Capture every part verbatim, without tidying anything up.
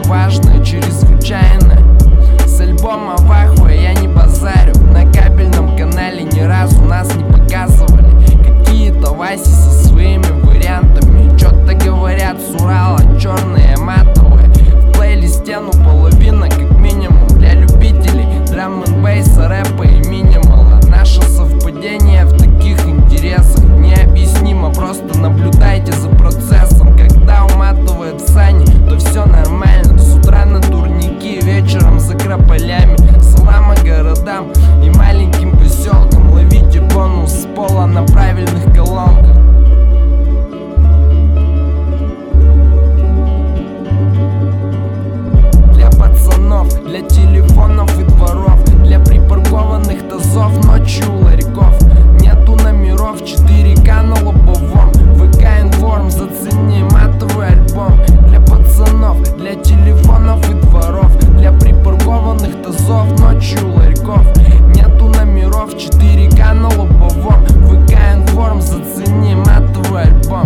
важное, чрезвычайно. С альбома в ахуе я не базарю. На кабельном канале ни разу нас не показывали. Какие-то Васи со своими вариантами чё-то говорят с Урала, черные матовые. В плейлисте ну половина как минимум для любителей драм н бейса, рэпа и минимала. Наше совпадение в таких интересах необъяснимо, просто наблюдайте за процессом. Когда уматывает в сани, то все нормально. С утра на турники, вечером за крополями. Салам городам и маленьким поселкам. Ловите бонус с пола на правильных колонках. Для пацанов, для телефонов и дворов, для припаркованных тазов ночью у ларьков. Нету номеров, четыре ка на лобовом. ВК информ, зацени матовый альбом. Для пацанов, для телефонов и дворов, для припаркованных тазов ночью у ларьков. Нету номеров, четыре ка на лобовом. ВК информ, зацени матовый альбом.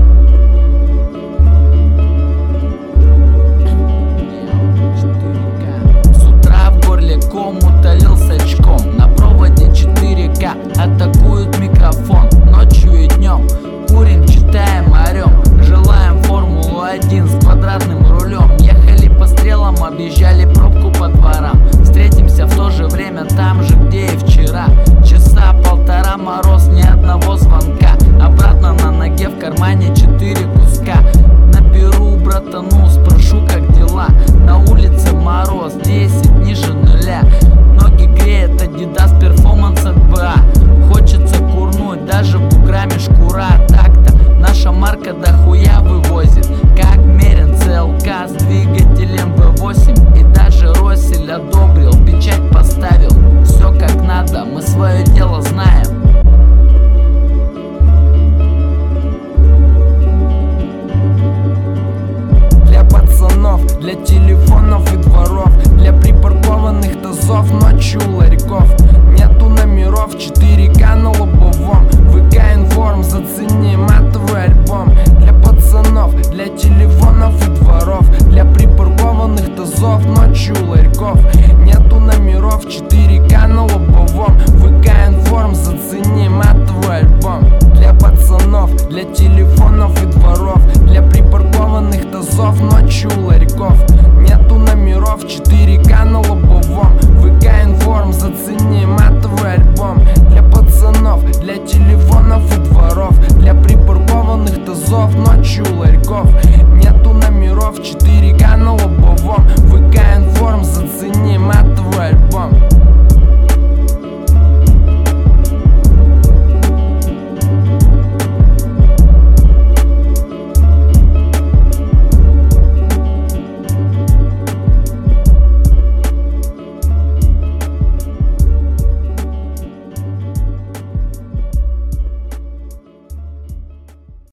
Ком утолил с очком. На проводе четыре ка атакует микрофон. Ночью и днем курим, читаем, орем. Желаем формулу один с квадратным рулем. Ехали по стрелам, объезжали пробку по дворам. Встретимся в то же время там же, где и вчера. Часа полтора, мороз, ни одного звонка. Обратно на ноге, в кармане четыре куска. Наберу братану, спрошу, как дела. На улице мороз, десять ниже нуля. Ноги греет Adidas Performance эн бэ а. Хочется курнуть, даже буграми шкура. Так-то наша марка дохуя вывозит. Как мерен цэ эл ка с двигателем бэ восемь. И даже Россель одобрил, печать поставил. Все как надо, мы свое